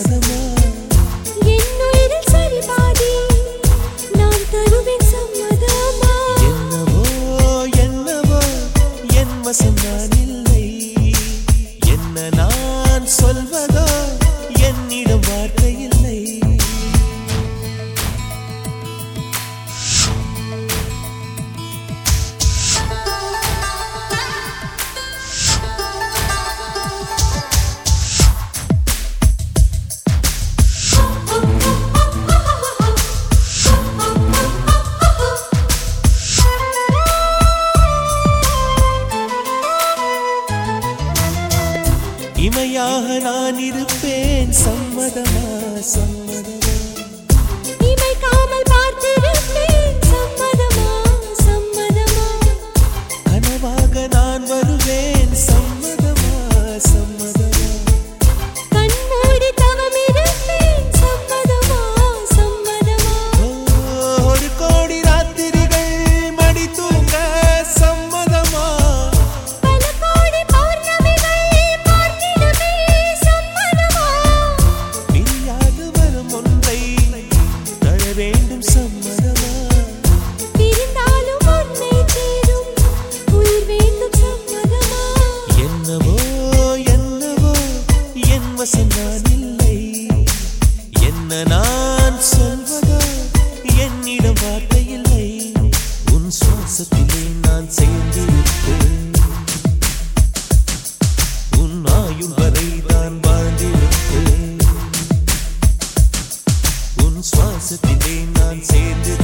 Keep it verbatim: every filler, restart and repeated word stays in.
சம்மதமா என்னுயிரில் சரி பாதி நான் தருவேன் சம்மதமா என்னவோ என்னவோ என் வசம் நான் இல்லை என்ன நான் சொல்வதோ என்னிடம் வார்த்தை இல்லை இமையாக நான் இருப்பேன் சம்மதமா சம்மதமா இமைக்காமல் பார்த்திருப்பேன் சம்மதமா சம்மதமா கனவாக நான் வருவேன் சம்மதமா சம்மதமா கண்மூடி தவம் இருப்பேன் சம்மதமா சம்மதமா ஒரு கோடி ராத்திரிகள் மடி தூங்க சம்மதமா பல கோடி பௌர்ணமிகள் பார்த்திடுமே சம்மதமா பிரியாது வரும் ஒன்றை தர வேண்டும் சம்மதமா பிரிந்தாலும் உன்னை தேடும் உயிர் வேண்டும் சம்மதமா என்னவோ என்னவோ என் வசம் நான் இல்லை என்ன நான் சொல்வதோ என்னிடம் வார்த்தை இல்லை உன் சுவாசத்திலே நான் சேர்ந்திருப்பேன் உன் ஆயுள் வரை நான் வாழ்ந்திருப்பேன் உன் சுவாசத்திலே நான் சேர்ந்திருப்பேன்